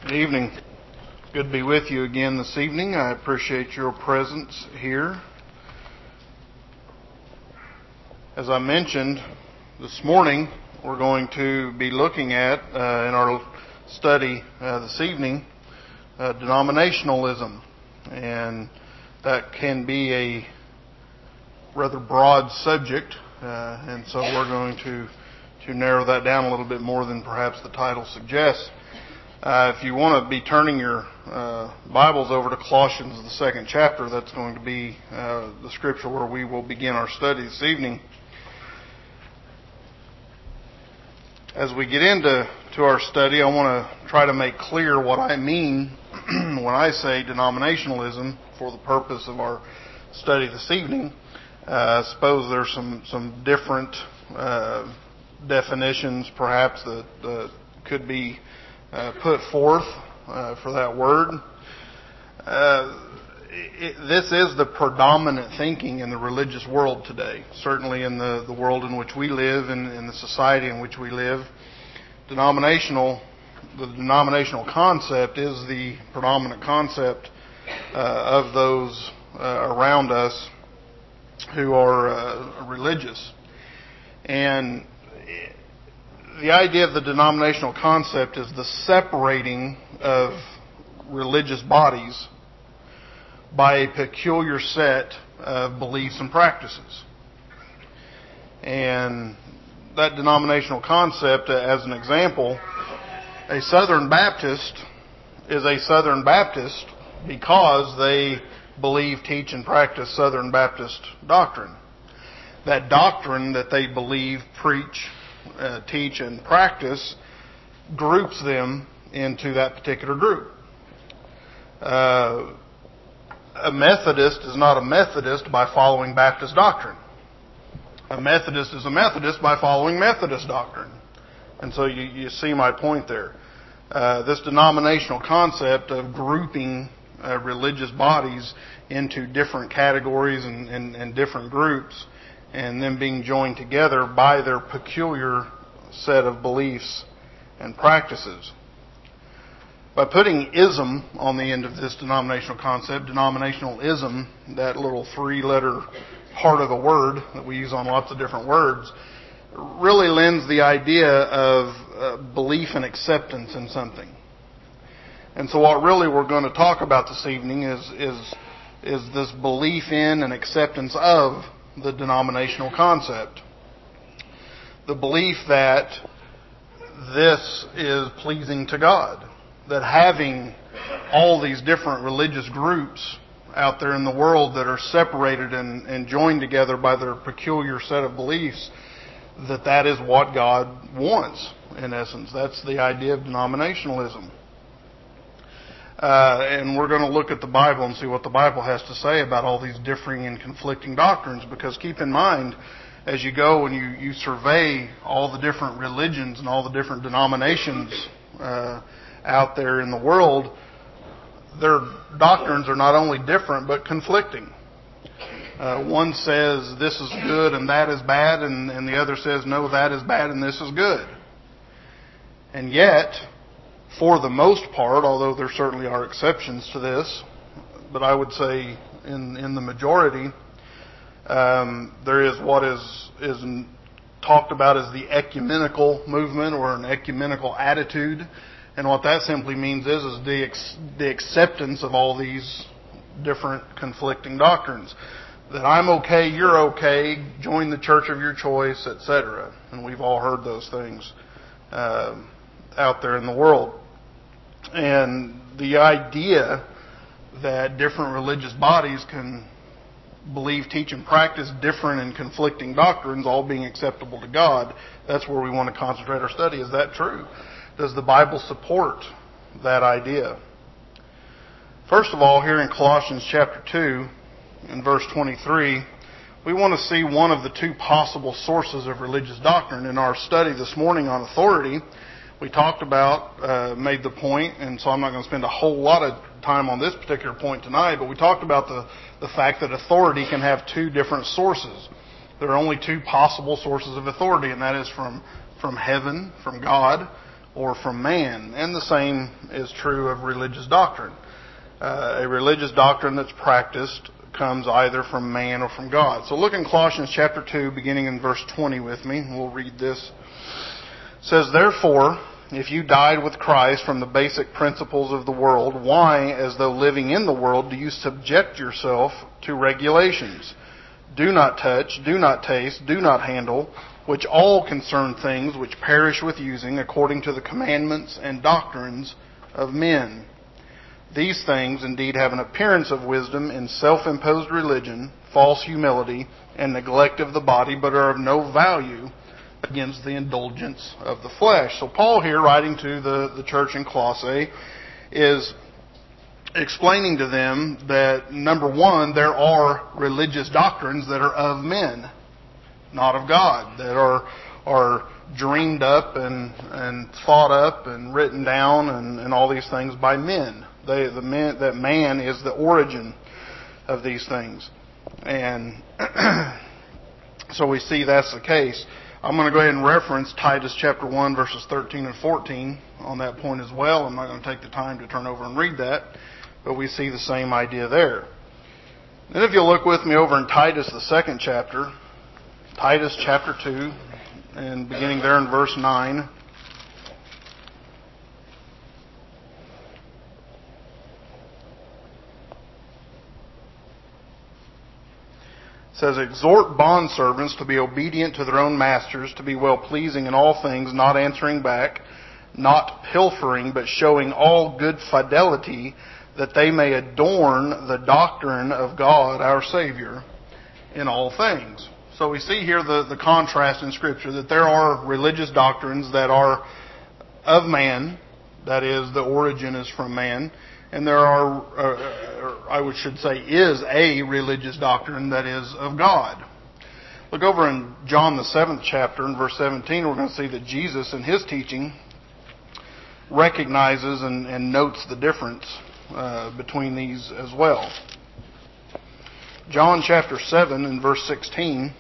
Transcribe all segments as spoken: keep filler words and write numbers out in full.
Good evening. Good to be with you again this evening. I appreciate your presence here. As I mentioned this morning, we're going to be looking at, uh, in our study uh, this evening, uh, denominationalism. And that can be a rather broad subject, uh, and so we're going to, to narrow that down a little bit more than perhaps the title suggests. Uh, if you want to be turning your uh, Bibles over to Colossians, the second chapter, that's going to be uh, the scripture where we will begin our study this evening. As we get into to our study, I want to try to make clear what I mean when I say denominationalism for the purpose of our study this evening. Uh, I suppose there's some, some different uh, definitions perhaps that uh, could be Uh, put forth uh, for that word. Uh, it, this is the predominant thinking in the religious world today. Certainly in the, the world in which we live and in the society in which we live. Denominational, the denominational concept is the predominant concept uh, of those uh, around us who are uh, religious. And it, The idea of the denominational concept is the separating of religious bodies by a peculiar set of beliefs and practices. And that denominational concept, as an example, a Southern Baptist is a Southern Baptist because they believe, teach, and practice Southern Baptist doctrine. That doctrine that they believe, preach, Uh, teach and practice groups them into that particular group. Uh, a Methodist is not a Methodist by following Baptist doctrine. A Methodist is a Methodist by following Methodist doctrine. And so you, you see my point there. Uh, this denominational concept of grouping uh, religious bodies into different categories and, and, and different groups, and them being joined together by their peculiar set of beliefs and practices. By putting ism on the end of this denominational concept, denominationalism, that little three-letter part of the word that we use on lots of different words, really lends the idea of uh, belief and acceptance in something. And so what really we're going to talk about this evening is, is, is this belief in and acceptance of the denominational concept. The belief that this is pleasing to God. That having all these different religious groups out there in the world that are separated and, and joined together by their peculiar set of beliefs, that that is what God wants, in essence. That's the idea of denominationalism. Uh, and we're going to look at the Bible and see what the Bible has to say about all these differing and conflicting doctrines. Because keep in mind, as you go and you, you survey all the different religions and all the different denominations uh, out there in the world, their doctrines are not only different but conflicting. Uh, one says this is good and that is bad, and, and the other says no, that is bad and this is good. And yet, for the most part, although there certainly are exceptions to this, but I would say in in the majority, um, there is what is is talked about as the ecumenical movement or an ecumenical attitude, and what that simply means is is the ex, the acceptance of all these different conflicting doctrines. That I'm okay, you're okay, join the church of your choice, et cetera. And we've all heard those things uh, out there in the world. And the idea that different religious bodies can believe, teach, and practice different and conflicting doctrines, all being acceptable to God, that's where we want to concentrate our study. Is that true? Does the Bible support that idea? First of all, here in Colossians chapter two, in verse twenty-three, we want to see one of the two possible sources of religious doctrine. In our study this morning on authority, we talked about, uh, made the point, and so I'm not going to spend a whole lot of time on this particular point tonight, but we talked about the, the fact that authority can have two different sources. There are only two possible sources of authority, and that is from, from heaven, from God, or from man. And the same is true of religious doctrine. Uh, a religious doctrine that's practiced comes either from man or from God. So look in Colossians chapter two, beginning in verse twenty with me. We'll read this. It says, "Therefore, if you died with Christ from the basic principles of the world, why, as though living in the world, do you subject yourself to regulations? Do not touch, do not taste, do not handle, which all concern things which perish with using, according to the commandments and doctrines of men. These things indeed have an appearance of wisdom in self-imposed religion, false humility, and neglect of the body, but are of no value against the indulgence of the flesh." So Paul here, writing to the, the church in Colossae, is explaining to them that, number one, there are religious doctrines that are of men, not of God, that are are dreamed up and, and thought up and written down and, and all these things by men. They, the man, that man is the origin of these things. And so we see that's the case. I'm going to go ahead and reference Titus chapter one, verses thirteen and fourteen on that point as well. I'm not going to take the time to turn over and read that, but we see the same idea there. Then if you'll look with me over in Titus, the second chapter, Titus chapter two, and beginning there in verse nine. It says, "Exhort bondservants to be obedient to their own masters, to be well-pleasing in all things, not answering back, not pilfering, but showing all good fidelity, that they may adorn the doctrine of God our Savior in all things." So we see here the, the contrast in Scripture, that there are religious doctrines that are of man, that is, the origin is from man, and there are, uh, I would should say, is a religious doctrine that is of God. Look over in John the seventh chapter, in verse seventeen, we're going to see that Jesus in His teaching recognizes and, and notes the difference uh, between these as well. John chapter seven and verse sixteen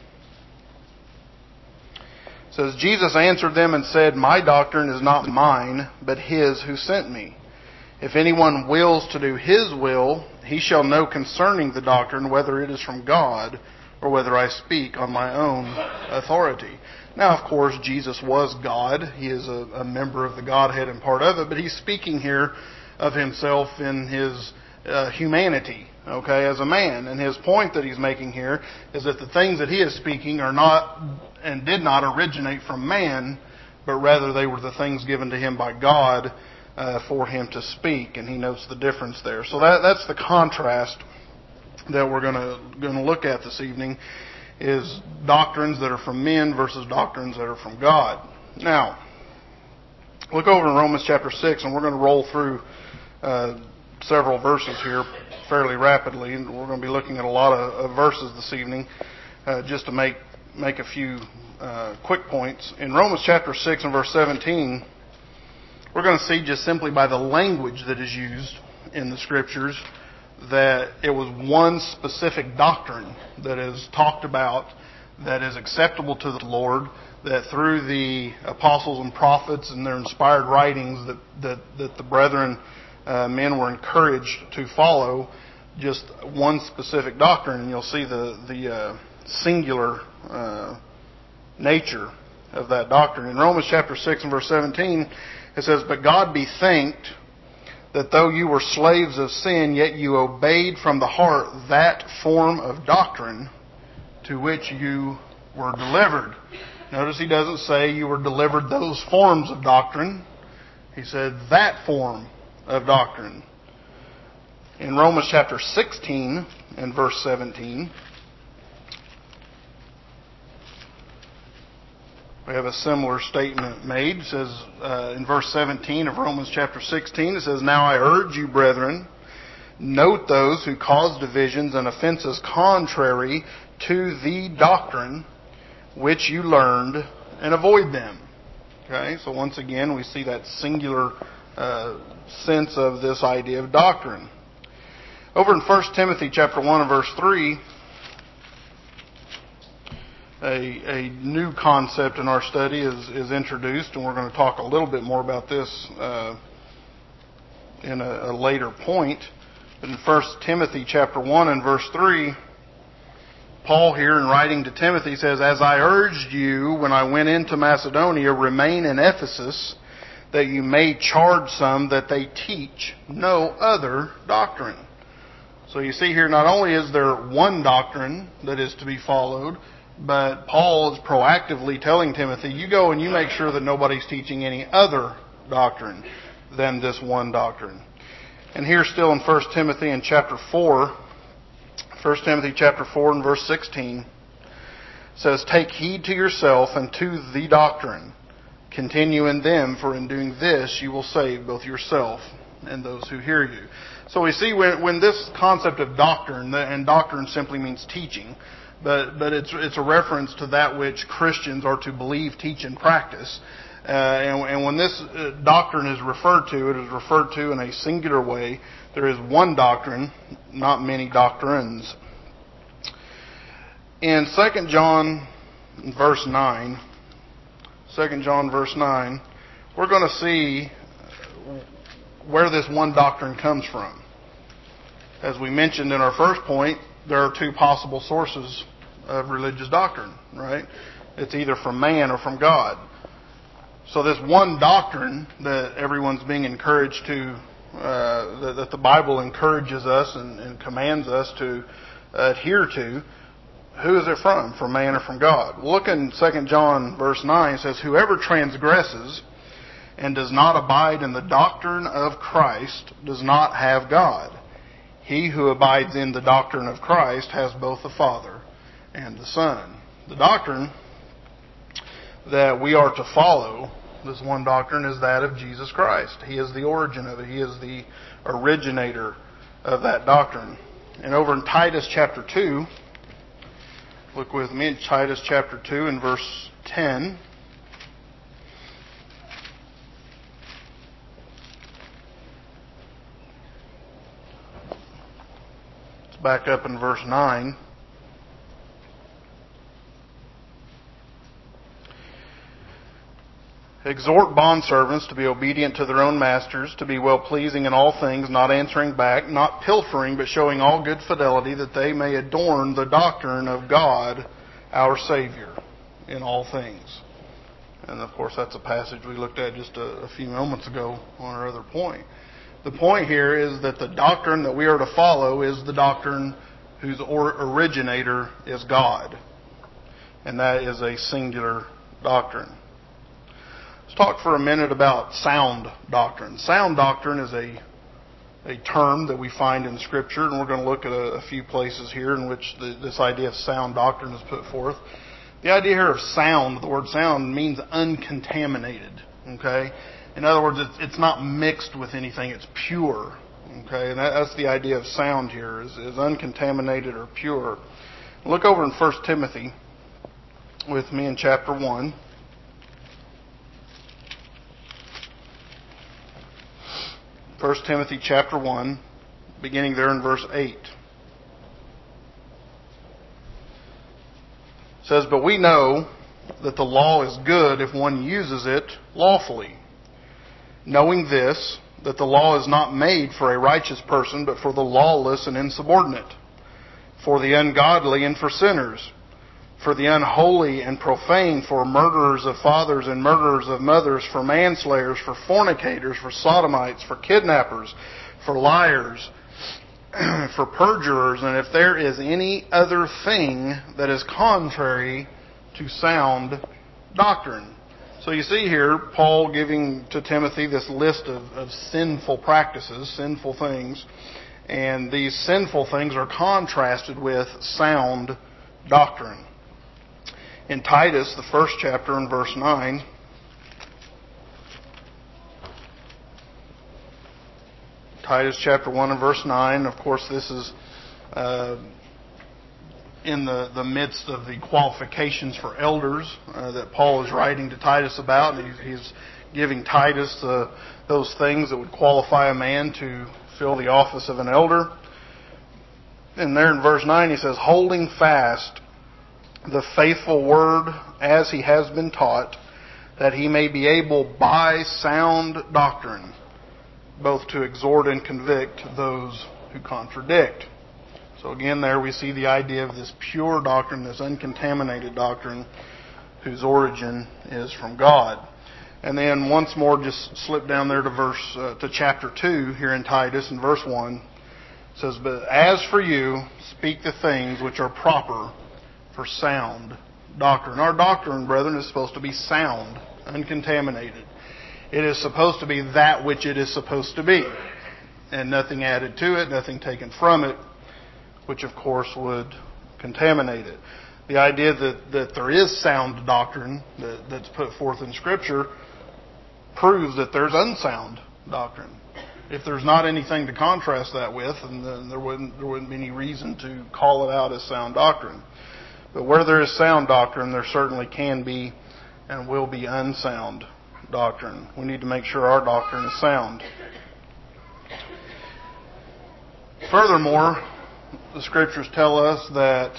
says, "Jesus answered them and said, My doctrine is not mine, but His who sent me. If anyone wills to do His will, he shall know concerning the doctrine whether it is from God or whether I speak on my own authority." Now, of course, Jesus was God. He is a, a member of the Godhead and part of it, but He's speaking here of Himself in His uh, humanity, okay, as a man. And His point that He's making here is that the things that He is speaking are not and did not originate from man, but rather they were the things given to Him by God uh, for Him to speak. And He notes the difference there. So that that's the contrast that we're going to going to look at this evening, is doctrines that are from men versus doctrines that are from God. Now, look over in Romans chapter six, and we're going to roll through uh, several verses here fairly rapidly. And we're going to be looking at a lot of, of verses this evening, uh, just to make make a few uh, quick points. In Romans chapter six and verse seventeen, we're going to see just simply by the language that is used in the Scriptures that it was one specific doctrine that is talked about, that is acceptable to the Lord, that through the apostles and prophets and their inspired writings that, that, that the brethren, uh, men were encouraged to follow, just one specific doctrine. And you'll see the, the uh, singular uh, nature of that doctrine. In Romans chapter six and verse seventeen, it says, "But God be thanked that though you were slaves of sin, yet you obeyed from the heart that form of doctrine to which you were delivered." Notice he doesn't say you were delivered those forms of doctrine. He said that form of doctrine. In Romans chapter sixteen and verse seventeen, we have a similar statement made. It says uh, in verse seventeen of Romans chapter sixteen, it says, "Now I urge you, brethren, note those who cause divisions and offenses contrary to the doctrine which you learned, and avoid them." Okay, so once again we see that singular uh, sense of this idea of doctrine. Over in First Timothy chapter one and verse three, a, a new concept in our study is, is introduced, and we're going to talk a little bit more about this uh, in a, a later point. But in First Timothy chapter one and verse three, Paul here in writing to Timothy says, "As I urged you when I went into Macedonia, remain in Ephesus, that you may charge some that they teach no other doctrine." So you see here, not only is there one doctrine that is to be followed, but Paul is proactively telling Timothy, you go and you make sure that nobody's teaching any other doctrine than this one doctrine. And here still in First Timothy in chapter four, First Timothy chapter four and verse sixteen says, "Take heed to yourself and to the doctrine. Continue in them, for in doing this you will save both yourself and those who hear you." So we see when, when this concept of doctrine, and doctrine simply means teaching, but but it's it's a reference to that which Christians are to believe, teach, and practice. Uh, and, and when this uh, doctrine is referred to, it is referred to in a singular way. There is one doctrine, not many doctrines. In Second John verse nine, Second John verse nine, we're going to see where this one doctrine comes from. As we mentioned in our first point, there are two possible sources of religious doctrine, right? It's either from man or from God. So this one doctrine that everyone's being encouraged to, uh, that, that the Bible encourages us and, and commands us to adhere to, who is it from? From man or from God? Look in Second John verse nine, it says, "Whoever transgresses and does not abide in the doctrine of Christ does not have God. He who abides in the doctrine of Christ has both the Father and the Son." The doctrine that we are to follow, this one doctrine, is that of Jesus Christ. He is the origin of it. He is the originator of that doctrine. And over in Titus chapter two, look with me in Titus chapter two and verse ten. Let's back up in verse nine. "Exhort bondservants to be obedient to their own masters, to be well-pleasing in all things, not answering back, not pilfering, but showing all good fidelity, that they may adorn the doctrine of God, our Savior, in all things." And of course, that's a passage we looked at just a, a few moments ago on our other point. The point here is that the doctrine that we are to follow is the doctrine whose or, originator is God. And that is a singular doctrine. Let's talk for a minute about sound doctrine. Sound doctrine is a a term that we find in Scripture, and we're going to look at a, a few places here in which the, this idea of sound doctrine is put forth. The idea here of sound, the word sound, means uncontaminated. Okay, in other words, it's, it's not mixed with anything; it's pure. Okay, and that, that's the idea of sound here: is, is uncontaminated or pure. Look over in First Timothy with me in chapter one. First Timothy chapter one, beginning there in verse eight. It says, "But we know that the law is good if one uses it lawfully. Knowing this, that the law is not made for a righteous person, but for the lawless and insubordinate, for the ungodly and for sinners, for the unholy and profane, for murderers of fathers and murderers of mothers, for manslayers, for fornicators, for sodomites, for kidnappers, for liars, for perjurers, and if there is any other thing that is contrary to sound doctrine." So you see here Paul giving to Timothy this list of, of sinful practices, sinful things, and these sinful things are contrasted with sound doctrine. In Titus, the first chapter, in verse nine, Titus chapter one and verse nine, of course this is uh, in the, the midst of the qualifications for elders uh, that Paul is writing to Titus about. He's, he's giving Titus uh, those things that would qualify a man to fill the office of an elder. And there in verse nine he says, "Holding fast the faithful word as he has been taught, that he may be able by sound doctrine both to exhort and convict those who contradict. So again, there we see the idea of this pure doctrine, this uncontaminated doctrine, whose origin is from God. And then once more, just slip down there to verse uh, to chapter two here in Titus, in verse one. It says, "But as for you, speak the things which are proper for sound doctrine." Our doctrine, brethren, is supposed to be sound, uncontaminated. It is supposed to be that which it is supposed to be, and nothing added to it, nothing taken from it, which of course would contaminate it. The idea that, that there is sound doctrine that, that's put forth in Scripture proves that there's unsound doctrine. If there's not anything to contrast that with, then there wouldn't, there wouldn't be any reason to call it out as sound doctrine. But where there is sound doctrine, there certainly can be and will be unsound doctrine. We need to make sure our doctrine is sound. Furthermore, the Scriptures tell us that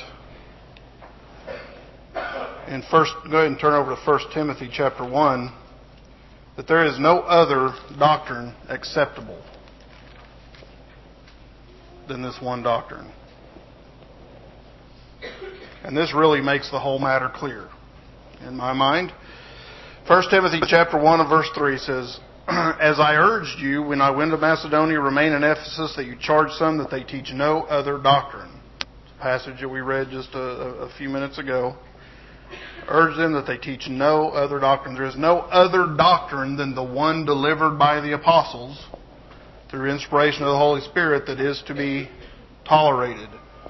in first, go ahead and turn over to First Timothy chapter one, that there is no other doctrine acceptable than this one doctrine. And this really makes the whole matter clear in my mind. First Timothy chapter one and verse three says, "As I urged you when I went to Macedonia, remain in Ephesus, that you charge some that they teach no other doctrine." It's a passage that we read just a, a few minutes ago. "Urge them that they teach no other doctrine." There is no other doctrine than the one delivered by the apostles through inspiration of the Holy Spirit that is to be tolerated.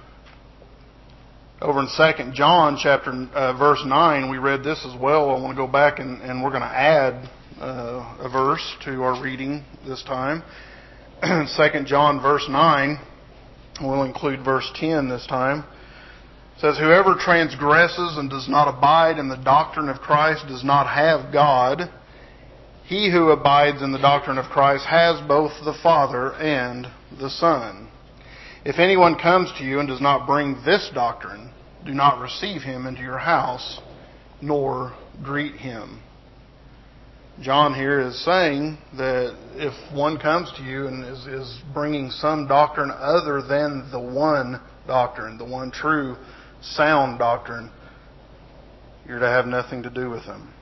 Over in Second John chapter uh, verse nine, we read this as well. I want to go back and, and we're going to add uh, a verse to our reading this time. Second John verse nine, we'll include verse ten this time. It says, "Whoever transgresses and does not abide in the doctrine of Christ does not have God. He who abides in the doctrine of Christ has both the Father and the Son. If anyone comes to you and does not bring this doctrine, do not receive him into your house, nor greet him." John here is saying that if one comes to you and is, is bringing some doctrine other than the one doctrine, the one true sound doctrine, you're to have nothing to do with them.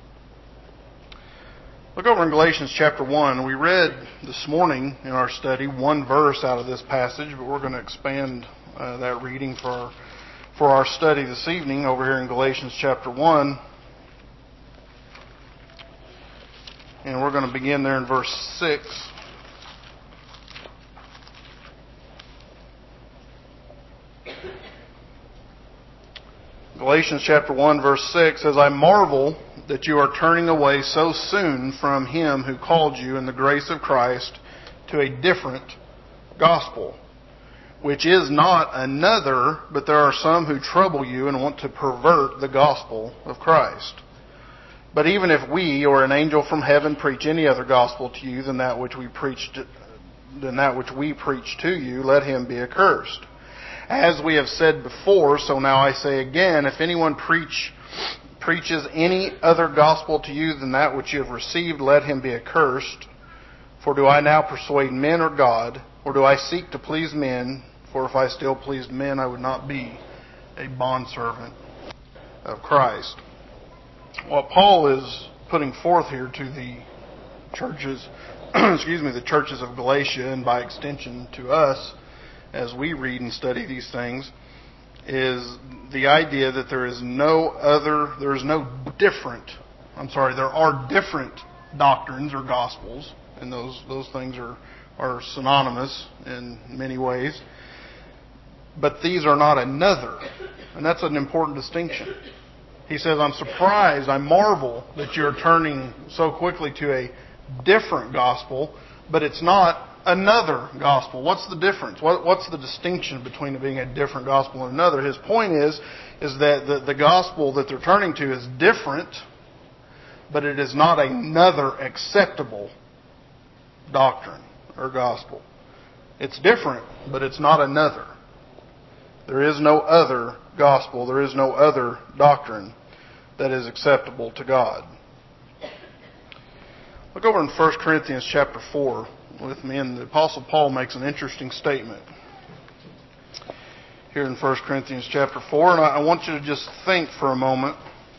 Look over in Galatians chapter one. We read this morning in our study one verse out of this passage, but we're going to expand uh, that reading for our, for our study this evening over here in Galatians chapter one. And we're going to begin there in verse six. Galatians chapter one verse six says, "I marvel that you are turning away so soon from Him who called you in the grace of Christ to a different gospel, which is not another, but there are some who trouble you and want to pervert the gospel of Christ. But even if we or an angel from heaven preach any other gospel to you than that which we preached, than that which we preach to you, let him be accursed. As we have said before, so now I say again, if anyone preach preaches any other gospel to you than that which you have received, let him be accursed. For do I now persuade men or God, or do I seek to please men? For if I still pleased men, I would not be a bondservant of Christ." What Paul is putting forth here to the churches, excuse me, the churches of Galatia, and by extension to us, as we read and study these things, is the idea that there is no other, there is no different, I'm sorry, there are different doctrines or gospels, and those those things are, are synonymous in many ways, but these are not another, and that's an important distinction. He says, I'm surprised, I marvel that you're turning so quickly to a different gospel, but it's not another gospel. What's the difference? What, what's the distinction between it being a different gospel and another? His point is, is that the, the gospel that they're turning to is different, but it is not another acceptable doctrine or gospel. It's different, but it's not another. There is no other gospel. There is no other doctrine that is acceptable to God. Look over in First Corinthians chapter four with me, and the Apostle Paul makes an interesting statement here in First Corinthians chapter four. And I want you to just think for a moment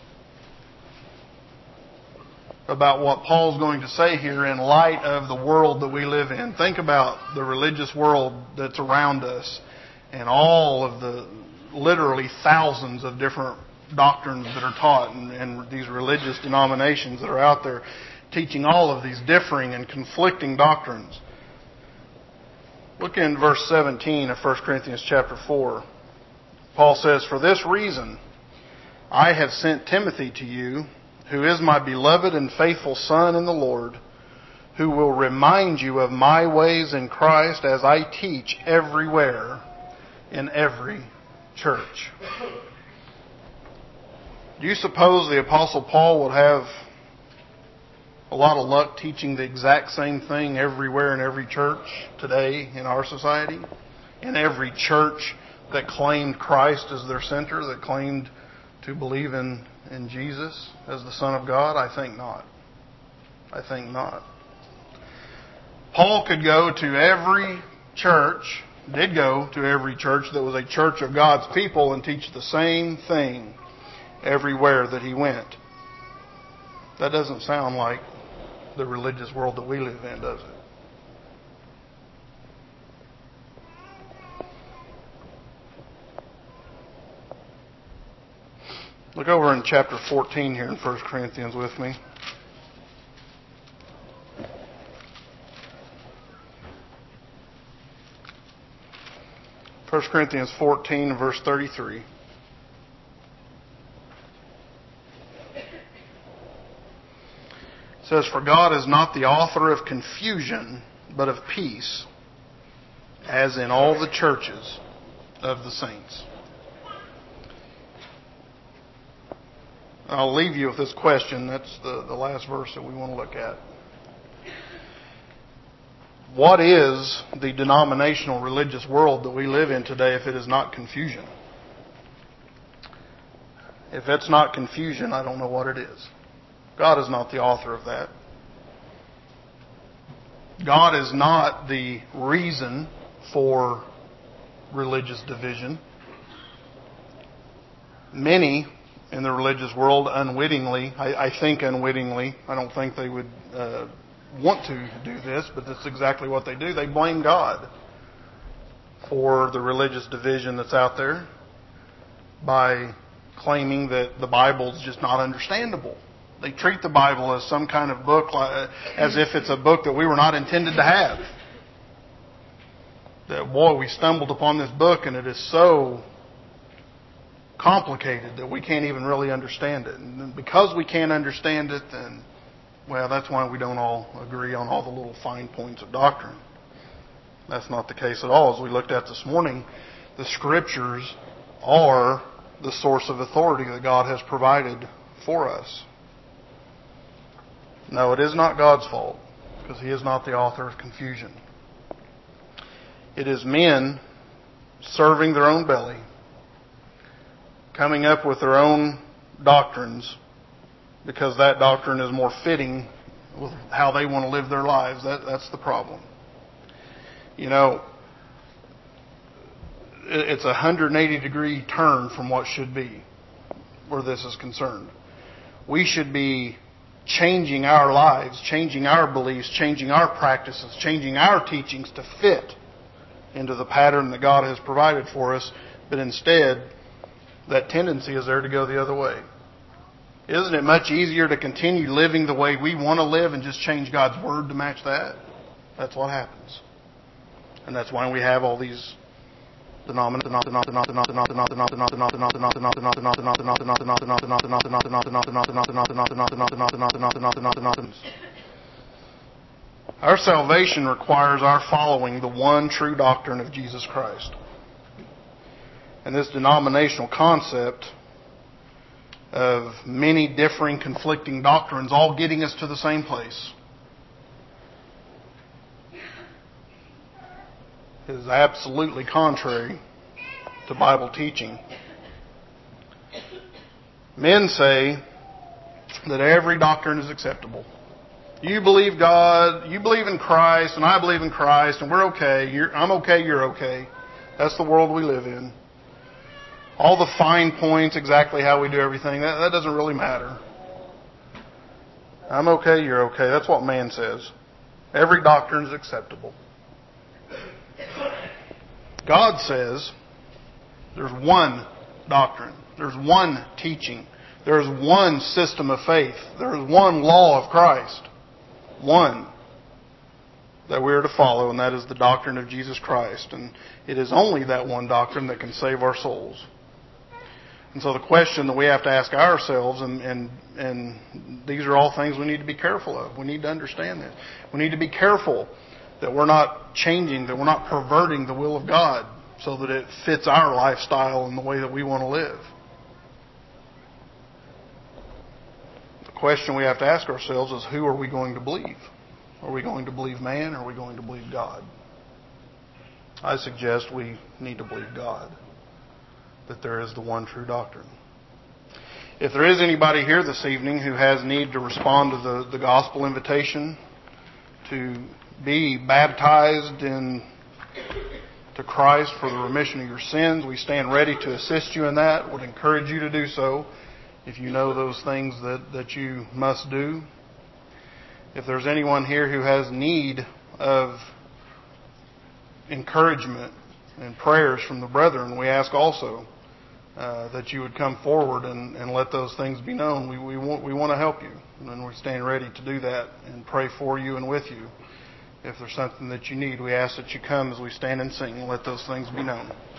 about what Paul's going to say here in light of the world that we live in. Think about the religious world that's around us and all of the literally thousands of different doctrines that are taught and, and these religious denominations that are out there teaching all of these differing and conflicting doctrines. Look in verse seventeen of First Corinthians chapter four. Paul says, "For this reason I have sent Timothy to you, who is my beloved and faithful son in the Lord, who will remind you of my ways in Christ as I teach everywhere in every church." Do you suppose the Apostle Paul would have a lot of luck teaching the exact same thing everywhere in every church today in our society? In every church that claimed Christ as their center, that claimed to believe in, in Jesus as the Son of God? I think not. I think not. Paul could go to every church, did go to every church that was a church of God's people and teach the same thing everywhere that he went. That doesn't sound like the religious world that we live in, does it? Look over in chapter fourteen here in First Corinthians with me. First Corinthians fourteen, verse thirty-three. It says, "For God is not the author of confusion, but of peace, as in all the churches of the saints." I'll leave you with this question. That's the, the last verse that we want to look at. What is the denominational religious world that we live in today if it is not confusion? If it's not confusion, I don't know what it is. God is not the author of that. God is not the reason for religious division. Many in the religious world unwittingly, I, I think unwittingly, I don't think they would uh, want to do this, but that's exactly what they do. They blame God for the religious division that's out there by claiming that the Bible is just not understandable. They treat the Bible as some kind of book, as if it's a book that we were not intended to have. That, boy, we stumbled upon this book and it is so complicated that we can't even really understand it. And because we can't understand it, then, well, that's why we don't all agree on all the little fine points of doctrine. That's not the case at all. As we looked at this morning, the Scriptures are the source of authority that God has provided for us. No, it is not God's fault, because He is not the author of confusion. It is men serving their own belly, coming up with their own doctrines, because that doctrine is more fitting with how they want to live their lives. That, that's the problem. You know, it's a one hundred eighty degree turn from what should be where this is concerned. We should be changing our lives, changing our beliefs, changing our practices, changing our teachings to fit into the pattern that God has provided for us. But instead, that tendency is there to go the other way. Isn't it much easier to continue living the way we want to live and just change God's Word to match that? That's what happens. And that's why we have all these Our salvation requires our following the one true doctrine of Jesus Christ. And this denominational concept of many differing, conflicting doctrines all getting us to the same place is absolutely contrary to Bible teaching. Men say that every doctrine is acceptable. You believe God, you believe in Christ, and I believe in Christ, and we're okay. You're, I'm okay, you're okay. That's the world we live in. All the fine points, exactly how we do everything, that, that doesn't really matter. I'm okay, you're okay. That's what man says. Every doctrine is acceptable. God says there's one doctrine. There's one teaching. There's one system of faith. There's one law of Christ. One that we are to follow, and that is the doctrine of Jesus Christ. And it is only that one doctrine that can save our souls. And so the question that we have to ask ourselves, and, and, and these are all things we need to be careful of. We need to understand this. We need to be careful that we're not changing, that we're not perverting the will of God so that it fits our lifestyle and the way that we want to live. The question we have to ask ourselves is, who are we going to believe? Are we going to believe man, or are we going to believe God? I suggest we need to believe God, that there is the one true doctrine. If there is anybody here this evening who has need to respond to the, the gospel invitation to be baptized in to Christ for the remission of your sins, we stand ready to assist you in that. Would encourage you to do so if you know those things that, that you must do. If there's anyone here who has need of encouragement and prayers from the brethren, we ask also uh, that you would come forward and, and let those things be known. We, we want we want to help you, and we stand ready to do that and pray for you and with you. If there's something that you need, we ask that you come as we stand and sing and let those things be known.